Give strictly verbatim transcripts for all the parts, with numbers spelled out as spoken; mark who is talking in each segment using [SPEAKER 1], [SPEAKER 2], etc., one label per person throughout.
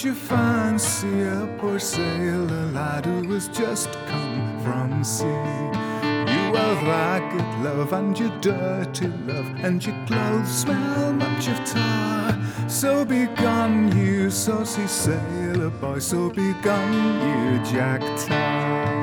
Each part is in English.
[SPEAKER 1] Could you fancy a poor sailor lad who has just come from sea? You are ragged, love, and you dirty, love, and your clothes smell much of tar. So be gone, you saucy sailor boy, so be gone, you Jack Tar.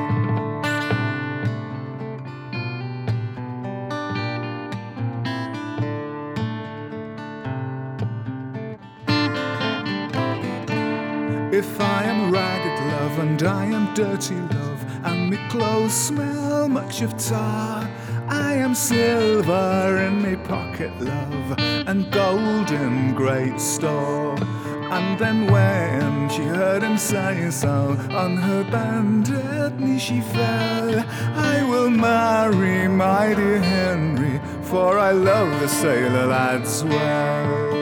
[SPEAKER 1] If I am ragged, love, and I am dirty, love, and me clothes smell much of tar, I am silver in me pocket, love, and gold in great store. And then when she heard him say so, on her bended knee she fell. I will marry my dear Henry, for I love the sailor lads well.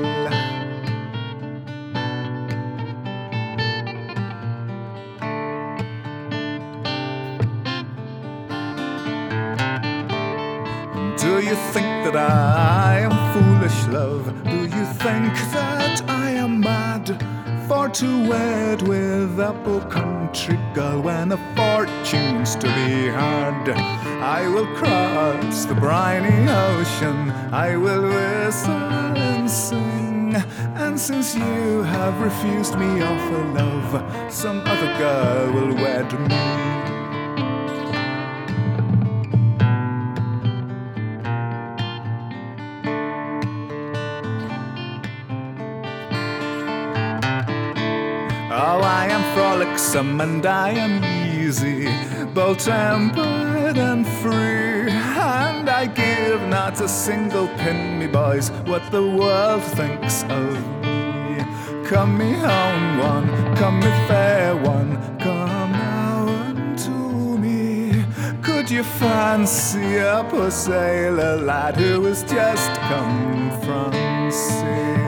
[SPEAKER 1] Do you think that I am foolish, love? Do you think that I am mad for to wed with a poor country girl when a fortune's to be had? I will cross the briny ocean, I will whistle and sing, and since you have refused me offer, love, some other girl will wed me. Oh, I am frolicsome and I am easy, bold-tempered and free, and I give not a single pin, me boys, what the world thinks of me. Come me home one, come me fair one, come now unto me. Could you fancy a poor sailor lad who has just come from sea?